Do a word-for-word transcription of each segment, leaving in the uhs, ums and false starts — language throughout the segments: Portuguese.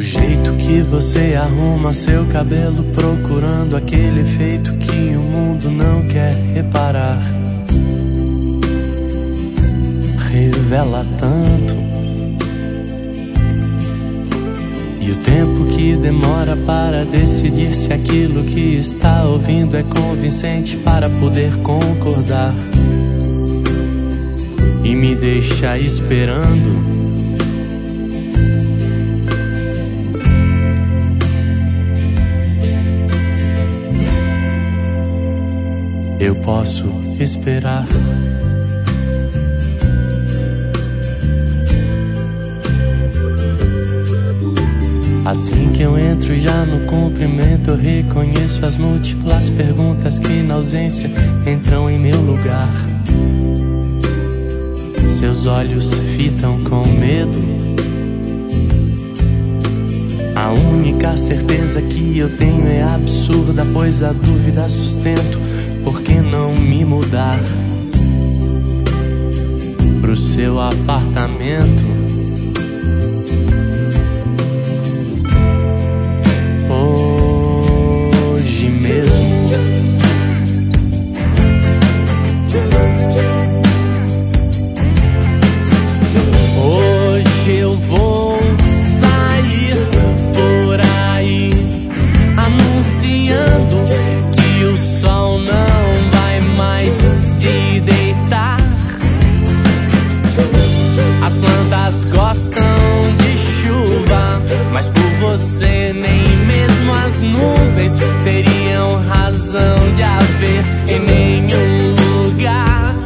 jeito que você arruma seu cabelo, procurando aquele efeito que o mundo não quer reparar, revela tanto. E o tempo que demora para decidir se aquilo que está ouvindo é convincente para poder concordar e me deixa esperando. Eu posso esperar. Assim que eu entro já no cumprimento, eu reconheço as múltiplas perguntas que na ausência entram em meu lugar. Seus olhos fitam com medo. A única certeza que eu tenho é absurda, pois a dúvida sustento. Por que não me mudar pro seu apartamento? Hoje mesmo. Hoje eu vou sair por aí anunciando que o sol não se deitar. As plantas gostam de chuva, mas por você nem mesmo as nuvens teriam razão de haver em nenhum lugar.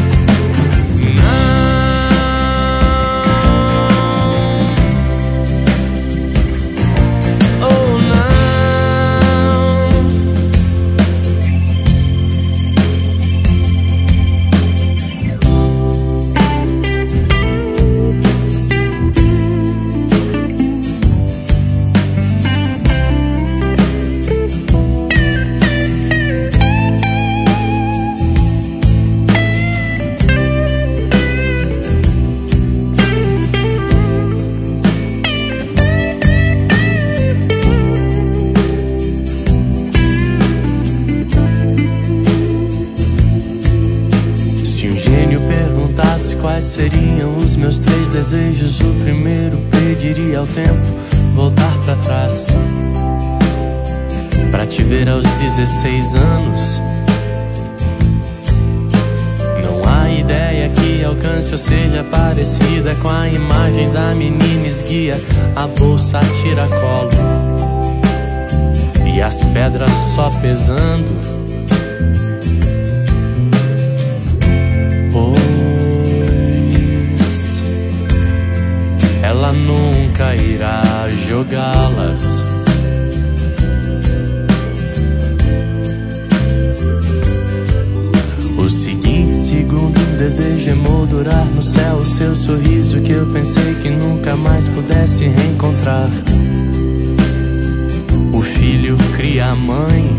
Quais seriam os meus três desejos? O primeiro, pediria ao tempo voltar pra trás, pra te ver aos dezesseis anos. Não há ideia que alcance ou seja parecida com a imagem da menina esguia, a bolsa a tiracolo e as pedras só pesando. Ela nunca irá jogá-las. O seguinte segundo desejo é moldurar no céu o seu sorriso que eu pensei que nunca mais pudesse reencontrar. O filho cria a mãe.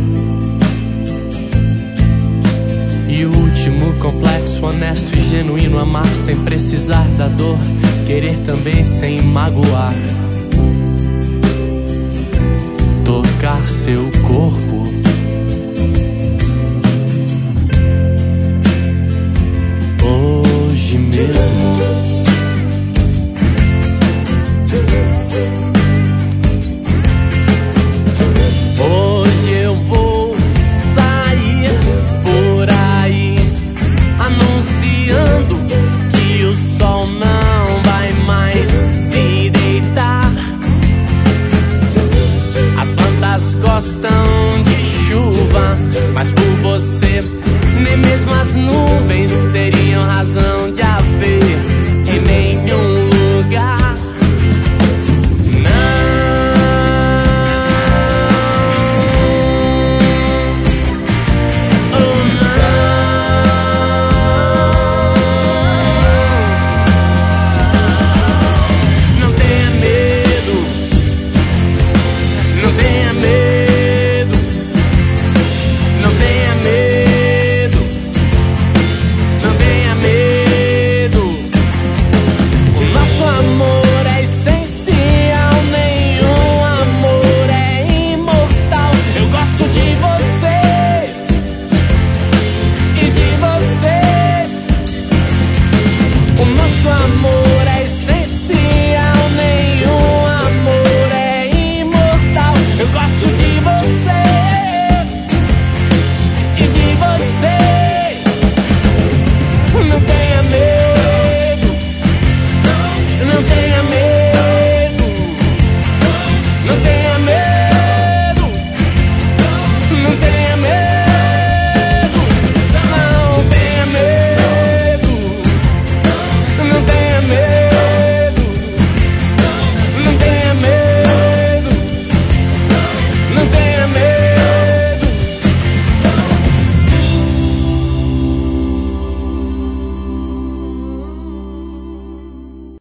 E o último complexo, honesto e genuíno, amar sem precisar da dor, querer também sem magoar, tocar seu corpo.